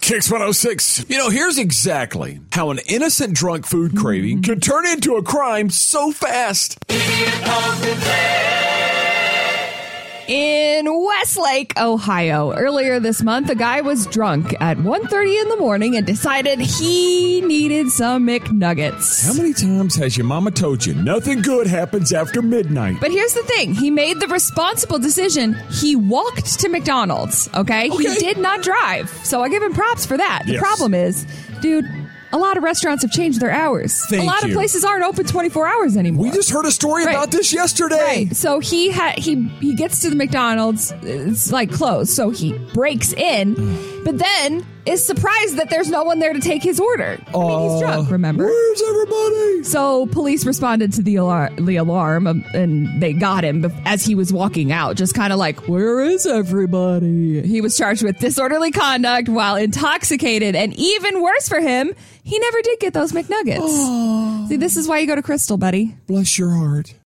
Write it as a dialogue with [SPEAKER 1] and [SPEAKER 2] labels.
[SPEAKER 1] Kicks 106. Here's exactly how an innocent drunk food craving could turn into a crime so fast.
[SPEAKER 2] In Westlake, Ohio, earlier this month, a guy was drunk at 1:30 in the morning and decided he needed some McNuggets.
[SPEAKER 1] How many times has your mama told you nothing good happens after midnight?
[SPEAKER 2] But here's the thing. He made the responsible decision. He walked to McDonald's, okay? He did not drive. So I give him props for that. The problem is, dude, a lot of restaurants have changed their hours.
[SPEAKER 1] Thank
[SPEAKER 2] a lot of places aren't open 24 hours anymore.
[SPEAKER 1] We just heard a story about this yesterday.
[SPEAKER 2] Right. So he gets to the McDonald's. It's like closed. So he breaks in, but then is surprised that there's no one there to take his order. I mean, he's drunk, remember?
[SPEAKER 1] Where's everybody?
[SPEAKER 2] So police responded to the alarm and they got him as he was walking out, just kind of like, where is everybody? He was charged with disorderly conduct while intoxicated, and even worse for him, he never did get those McNuggets. See, this is why you go to Crystal, buddy.
[SPEAKER 1] Bless your heart.